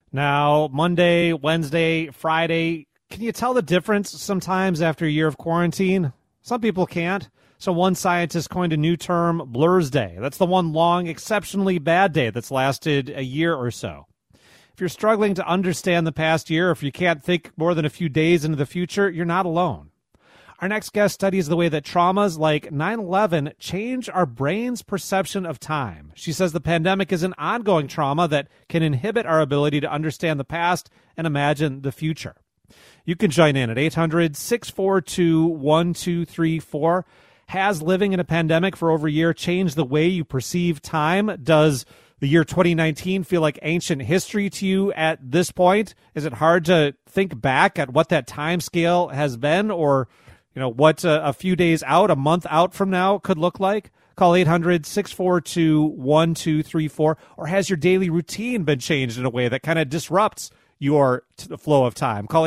Now, Monday, Wednesday, Friday, can you tell the difference sometimes after a year of quarantine? Some people can't. So one scientist coined a new term, Blur's Day. That's the one long, exceptionally bad day that's lasted a year or so. If you're struggling to understand the past year, or if you can't think more than a few days into the future, you're not alone. Our next guest studies the way that traumas like 9/11 change our brain's perception of time. She says the pandemic is an ongoing trauma that can inhibit our ability to understand the past and imagine the future. You can join in at 800-642-1234. Has living in a pandemic for over a year changed the way you perceive time? Does the year 2019 feel like ancient history to you at this point? Is it hard to think back at what that time scale has been, or what a few days out, a month out from now could look like? Call 800-642-1234. Or has your daily routine been changed in a way that kind of disrupts your flow of time? Call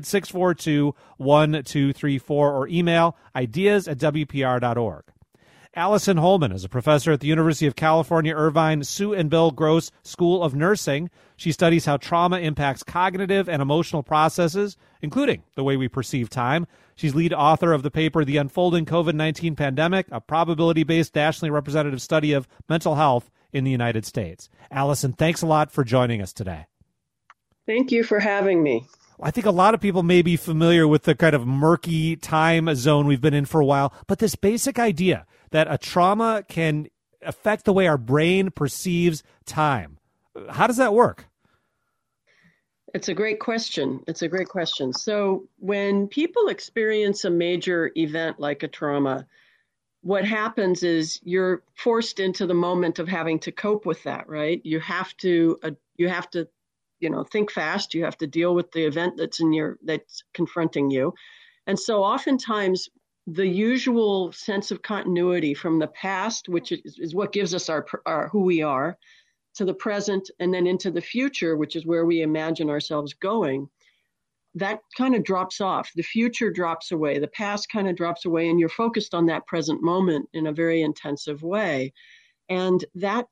800-642-1234 or email ideas@wpr.org. Allison Holman is a professor at the University of California, Irvine Sue and Bill Gross School of Nursing. She studies how trauma impacts cognitive and emotional processes, including the way we perceive time. She's lead author of the paper, The Unfolding COVID-19 Pandemic, a probability-based nationally representative study of mental health in the United States. Allison, thanks a lot for joining us today. Thank you for having me. I think a lot of people may be familiar with the kind of murky time zone we've been in for a while, but this basic idea that a trauma can affect the way our brain perceives time. How does that work? It's a great question. So when people experience a major event like a trauma, what happens is you're forced into the moment of having to cope with that, right? You have to think fast. You have to deal with the event that's confronting you. And so oftentimes the usual sense of continuity from the past, which is what gives us our who we are, to the present, and then into the future, which is where we imagine ourselves going, that kind of drops off. The future drops away. The past kind of drops away, and you're focused on that present moment in a very intensive way. And that's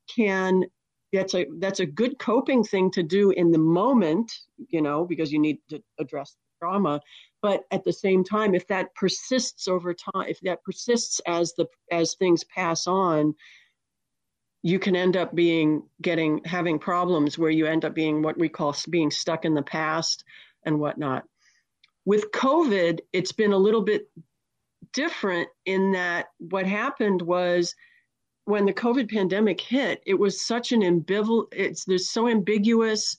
a good coping thing to do in the moment, because you need to address the trauma. But at the same time, if that persists over time, if that persists as things pass on, you can end up having problems where you end up being what we call being stuck in the past and whatnot. With COVID, it's been a little bit different in that what happened was when the COVID pandemic hit, it was such an there's so ambiguous,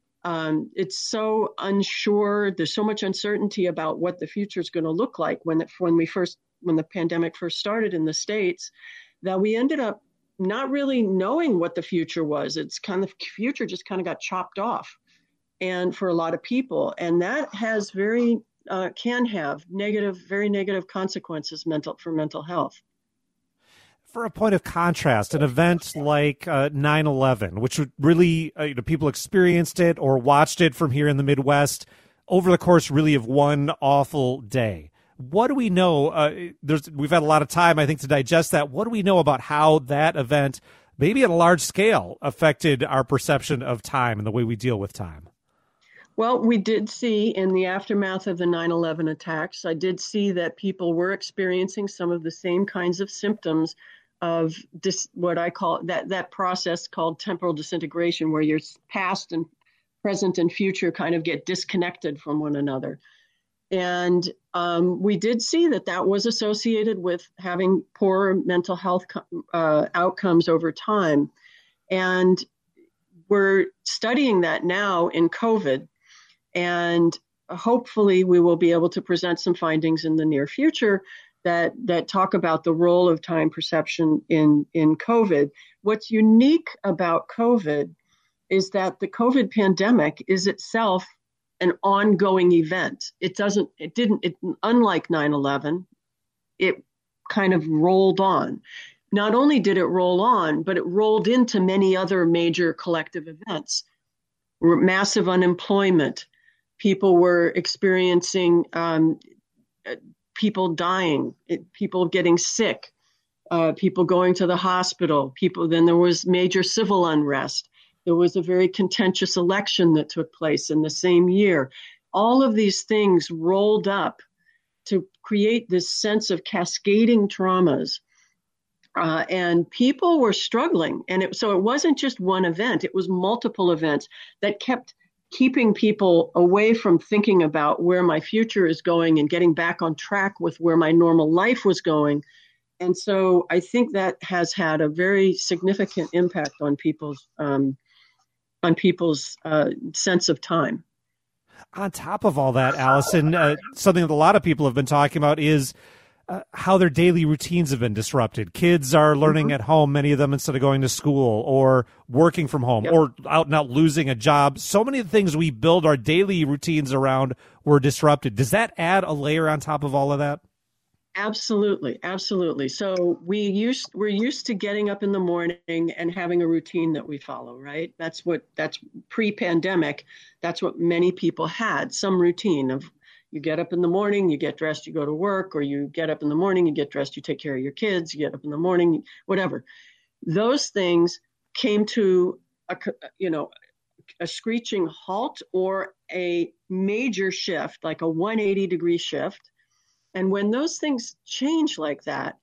it's so unsure, there's so much uncertainty about what the future is going to look like when the pandemic first started in the States, that we ended up not really knowing what the future was. It's kind of future just kind of got chopped off, and for a lot of people, and that has can have very negative consequences for mental health. For a point of contrast, an event like 9/11, which would really people experienced it or watched it from here in the Midwest over the course really of one awful day. What do we know? We've had a lot of time, I think, to digest that. What do we know about how that event, maybe at a large scale, affected our perception of time and the way we deal with time? Well, we did see in the aftermath of the 9/11 attacks, I did see that people were experiencing some of the same kinds of symptoms of what I call that process called temporal disintegration, where your past and present and future kind of get disconnected from one another. And we did see that was associated with having poor mental health outcomes over time. And we're studying that now in COVID. And hopefully we will be able to present some findings in the near future that talk about the role of time perception in COVID. What's unique about COVID is that the COVID pandemic is itself an ongoing event. Unlike 9/11, it kind of rolled on. Not only did it roll on, but it rolled into many other major collective events. Massive unemployment. People were experiencing people dying, people getting sick, people going to the hospital, then there was major civil unrest. There was a very contentious election that took place in the same year. All of these things rolled up to create this sense of cascading traumas. And people were struggling. And so it wasn't just one event, it was multiple events that kept keeping people away from thinking about where my future is going and getting back on track with where my normal life was going. And so I think that has had a very significant impact on people's sense of time. On top of all that, Allison, something that a lot of people have been talking about is how their daily routines have been disrupted. Kids are learning at home, many of them, instead of going to school or working from home or out and out losing a job. So many of the things we build our daily routines around were disrupted. Does that add a layer on top of all of that? Absolutely. Absolutely. So we're used to getting up in the morning and having a routine that we follow, right? That's pre-pandemic. That's what many people had, some routine of you get up in the morning, you get dressed, you go to work, or you get up in the morning, you get dressed, you take care of your kids, you get up in the morning, whatever. Those things came to a screeching halt or a major shift, like a 180-degree shift. And when those things change like that,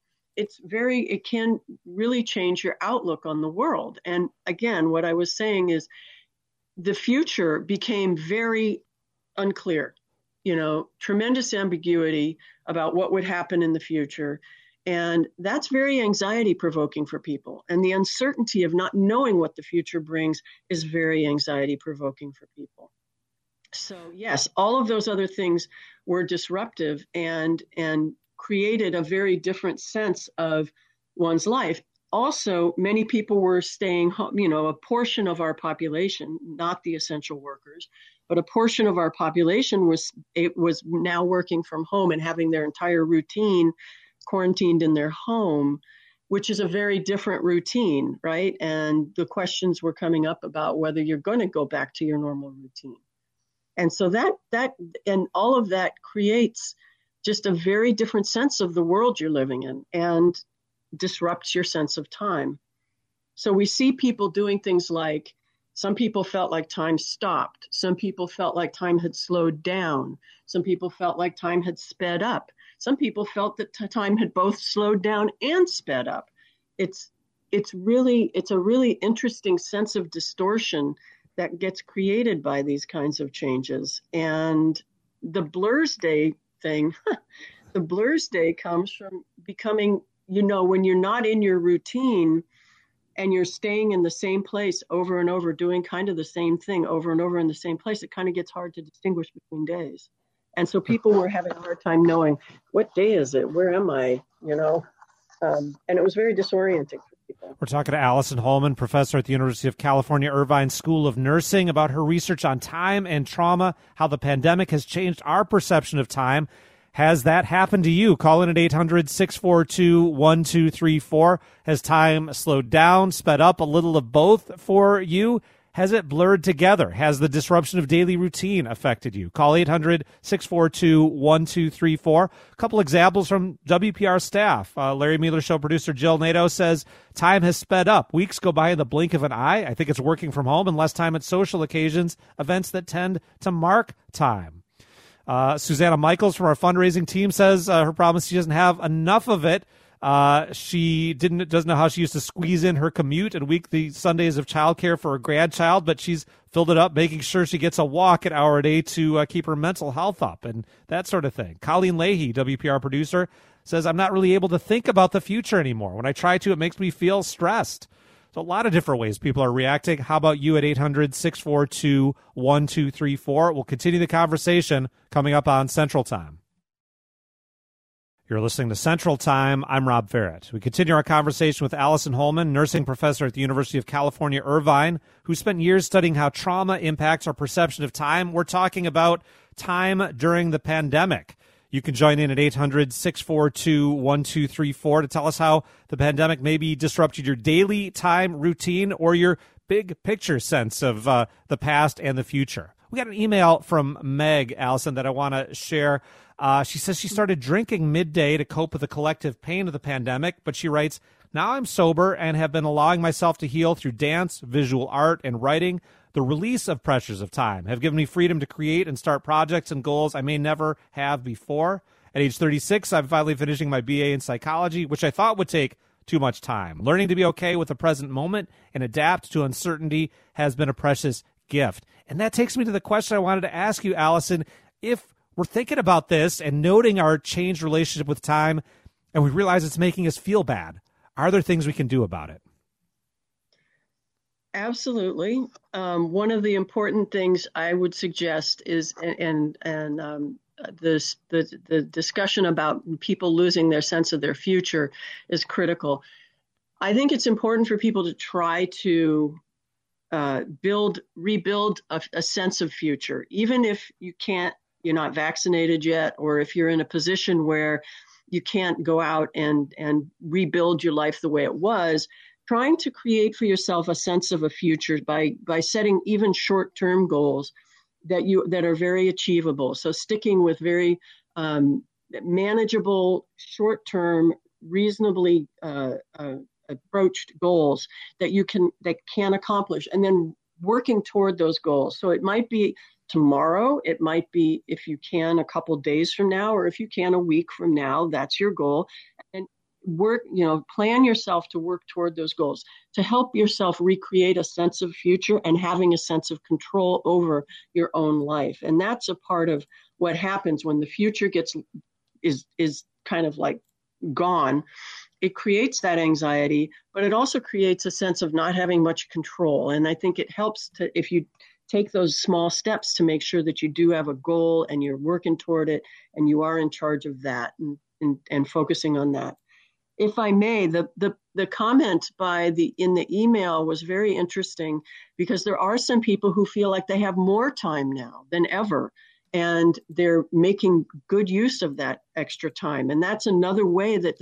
it can really change your outlook on the world. And again, what I was saying is the future became very unclear. Tremendous ambiguity about what would happen in the future. And that's very anxiety provoking for people. And the uncertainty of not knowing what the future brings is very anxiety provoking for people. So yes, all of those other things were disruptive and created a very different sense of one's life. Also, many people were staying home, a portion of our population, not the essential workers, but a portion of our population was now working from home and having their entire routine quarantined in their home, which is a very different routine, right? And the questions were coming up about whether you're going to go back to your normal routine. And so that and all of that creates just a very different sense of the world you're living in and disrupts your sense of time. So we see people doing things like some people felt like time stopped. Some people felt like time had slowed down. Some people felt like time had sped up. Some people felt that time had both slowed down and sped up. It's a really interesting sense of distortion that gets created by these kinds of changes. And the Blur's Day thing, the Blur's Day comes from becoming, when you're not in your routine and you're staying in the same place over and over, doing kind of the same thing over and over in the same place, it kind of gets hard to distinguish between days. And so people were having a hard time knowing, what day is it? Where am I? And it was very disorienting. We're talking to Allison Holman, professor at the University of California, Irvine School of Nursing, about her research on time and trauma, how the pandemic has changed our perception of time. Has that happened to you? Call in at 800-642-1234. Has time slowed down, sped up, a little of both for you? Has it blurred together? Has the disruption of daily routine affected you? Call 800-642-1234. A couple examples from WPR staff. Larry Mueller Show producer Jill Nato says, time has sped up. Weeks go by in the blink of an eye. I think it's working from home and less time at social occasions, events that tend to mark time. Susanna Michaels from our fundraising team says her problem is she doesn't have enough of it. She doesn't know how she used to squeeze in her commute and weekly Sundays of childcare for her grandchild, but she's filled it up, making sure she gets a walk an hour a day to keep her mental health up and that sort of thing. Colleen Leahy, WPR producer, says, I'm not really able to think about the future anymore. When I try to, it makes me feel stressed. So a lot of different ways people are reacting. How about you at 800-642-1234? We'll continue the conversation coming up on Central Time. You're listening to Central Time. I'm Rob Farrett. We continue our conversation with Allison Holman, nursing professor at the University of California, Irvine, who spent years studying how trauma impacts our perception of time. We're talking about time during the pandemic. You can join in at 800-642-1234 to tell us how the pandemic maybe disrupted your daily time routine or your big picture sense of the past and the future. We got an email from Meg, Allison, that I want to share. She says she started drinking midday to cope with the collective pain of the pandemic, but she writes, Now I'm sober and have been allowing myself to heal through dance, visual art, and writing. The release of pressures of time have given me freedom to create and start projects and goals I may never have before. At age 36, I'm finally finishing my BA in psychology, which I thought would take too much time. Learning to be okay with the present moment and adapt to uncertainty has been a precious gift. And that takes me to the question I wanted to ask you, Allison. If we're thinking about this and noting our changed relationship with time, and we realize it's making us feel bad, are there things we can do about it? Absolutely. One of the important things I would suggest is, the discussion about people losing their sense of their future is critical. I think it's important for people to try to rebuild a sense of future, even if you're not vaccinated yet, or if you're in a position where you can't go out and rebuild your life the way it was. Trying to create for yourself a sense of a future by setting even short-term goals that are very achievable. So sticking with very manageable, short-term, reasonably approached goals that can accomplish, and then working toward those goals. So it might be tomorrow, it might be, if you can, a couple days from now, or if you can, a week from now. That's your goal. And plan yourself to work toward those goals to help yourself recreate a sense of future and having a sense of control over your own life. And that's a part of what happens when the future is kind of like gone. It creates that anxiety, but it also creates a sense of not having much control. And I think it helps if you take those small steps to make sure that you do have a goal and you're working toward it and you are in charge of that and focusing on that. If I may, the comment in the email was very interesting, because there are some people who feel like they have more time now than ever, and they're making good use of that extra time. And that's another way that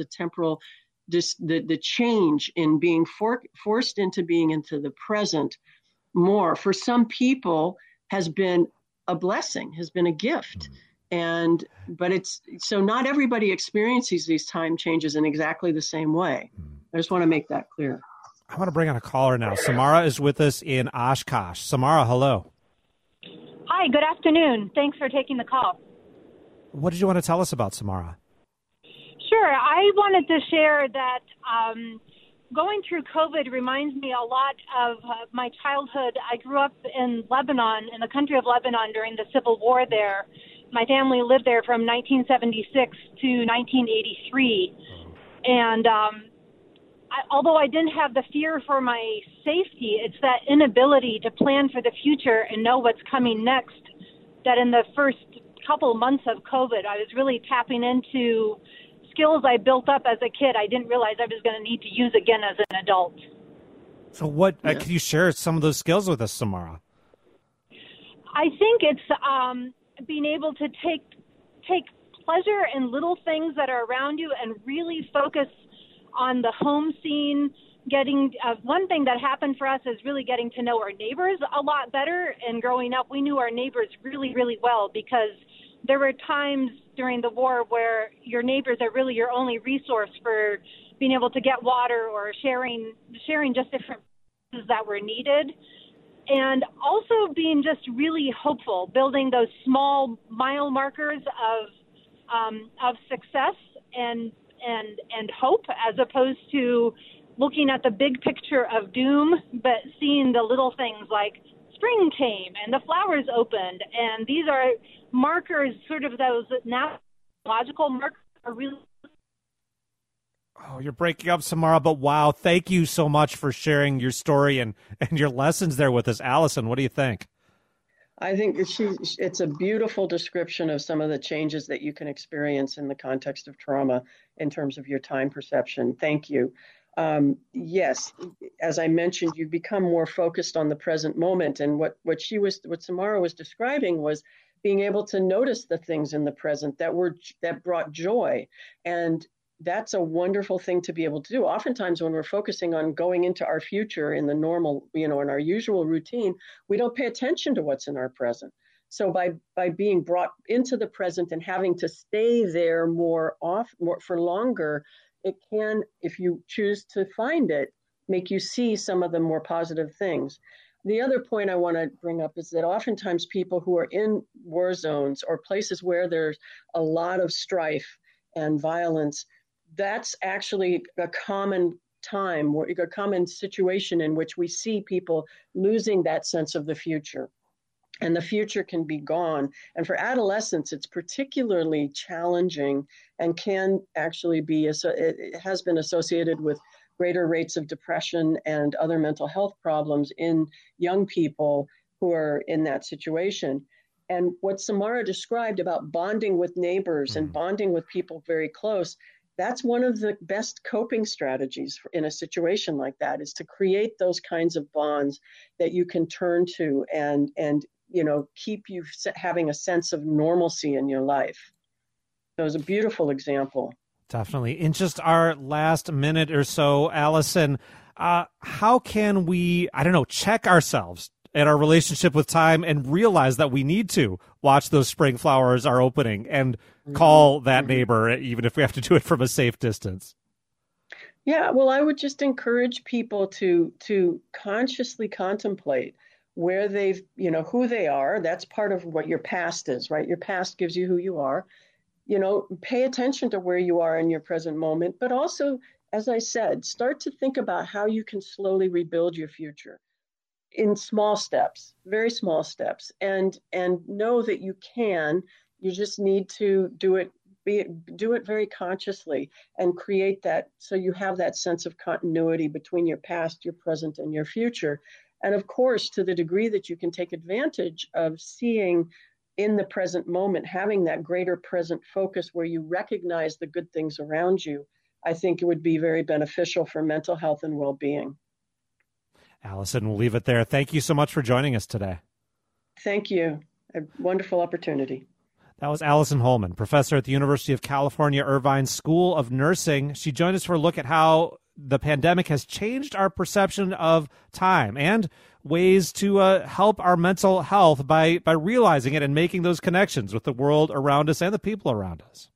the change in being forced into being into the present more for some people has been a blessing, has been a gift. But it's so not everybody experiences these time changes in exactly the same way. I just want to make that clear. I want to bring on a caller now. Samara is with us in Oshkosh. Samara, hello. Hi, good afternoon. Thanks for taking the call. What did you want to tell us about, Samara? Sure. I wanted to share that going through COVID reminds me a lot of my childhood. I grew up in Lebanon, in the country of Lebanon, during the civil war there. My family lived there from 1976 to 1983. And although I didn't have the fear for my safety, it's that inability to plan for the future and know what's coming next, that in the first couple months of COVID, I was really tapping into skills I built up as a kid. I didn't realize I was going to need to use again as an adult. So can you share some of those skills with us, Samara? I think it's being able to take pleasure in little things that are around you and really focus on the home scene. One thing that happened for us is really getting to know our neighbors a lot better. And growing up, we knew our neighbors really, really well, because there were times during the war where your neighbors are really your only resource for being able to get water or sharing just different things that were needed. And also being just really hopeful, building those small mile markers of success and hope, as opposed to looking at the big picture of doom, but seeing the little things like spring came and the flowers opened. And these are markers, sort of those logical markers are really. Oh, you're breaking up, Samara, but wow, thank you so much for sharing your story and your lessons there with us. Allison, what do you think? I think it's a beautiful description of some of the changes that you can experience in the context of trauma in terms of your time perception. Thank you. Yes, as I mentioned, you become more focused on the present moment. And what Samara was describing was being able to notice the things in the present that brought joy. And that's a wonderful thing to be able to do. Oftentimes when we're focusing on going into our future in the normal, in our usual routine, we don't pay attention to what's in our present. So by being brought into the present and having to stay there more for longer, it can, if you choose to find it, make you see some of the more positive things. The other point I want to bring up is that oftentimes people who are in war zones or places where there's a lot of strife and violence, that's actually a common time, a common situation in which we see people losing that sense of the future. And the future can be gone. And for adolescents, it's particularly challenging and can actually be, it has been associated with greater rates of depression and other mental health problems in young people who are in that situation. And what Samara described about bonding with neighbors and bonding with people very close, that's one of the best coping strategies in a situation like that, is to create those kinds of bonds that you can turn to and keep you having a sense of normalcy in your life. So it was a beautiful example. Definitely. In just our last minute or so, Allison, how can we, check ourselves and our relationship with time and realize that we need to watch those spring flowers are opening and call that neighbor, even if we have to do it from a safe distance? Yeah, well, I would just encourage people to consciously contemplate where they've, who they are. That's part of what your past is, right? Your past gives you who you are. Pay attention to where you are in your present moment, but also, as I said, start to think about how you can slowly rebuild your future in small steps, very small steps, and know that you can. You just need to do it very consciously and create that, so you have that sense of continuity between your past, your present, and your future. And of course, to the degree that you can take advantage of seeing in the present moment, having that greater present focus where you recognize the good things around you, I think it would be very beneficial for mental health and well-being. Allison, we'll leave it there. Thank you so much for joining us today. Thank you. A wonderful opportunity. That was Allison Holman, professor at the University of California, Irvine School of Nursing. She joined us for a look at how the pandemic has changed our perception of time and ways to help our mental health by realizing it and making those connections with the world around us and the people around us.